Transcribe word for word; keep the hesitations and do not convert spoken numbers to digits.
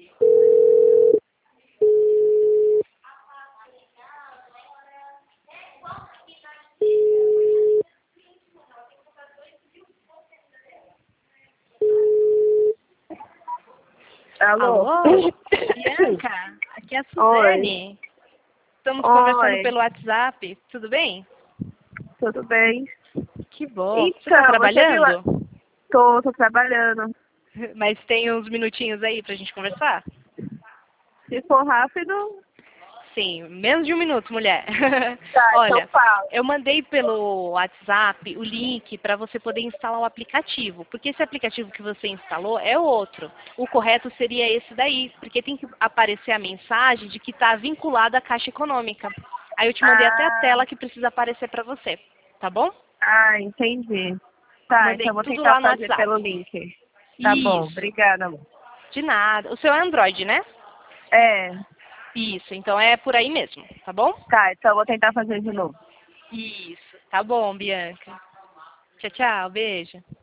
Alô? Alô? Bianca, aqui é a Suzane. Oi. Estamos Oi. conversando pelo WhatsApp. Tudo bem? Tudo bem? Que bom. Então, Você está você viu a- trabalhando? Tô, tô trabalhando. Mas tem uns minutinhos aí pra gente conversar? Se for rápido, Sim, menos de um minuto, mulher. tá, então Olha, fala. eu mandei pelo WhatsApp o link para você poder instalar o aplicativo, porque esse aplicativo que você instalou é outro. O correto seria esse daí, porque tem que aparecer a mensagem de que está vinculado à Caixa Econômica. Aí eu te mandei até a Ah, tela que precisa aparecer para você, tá bom? ah, entendi. Tá, Mandei então vou tudo tentar lá no fazer pelo WhatsApp. link. Tá bom, Isso, obrigada, amor. de nada. O seu é Android, né? É, Isso, então é por aí mesmo, tá bom? tá, então eu vou tentar fazer de novo. Isso, tá bom, Bianca. Tchau, tchau, beijo.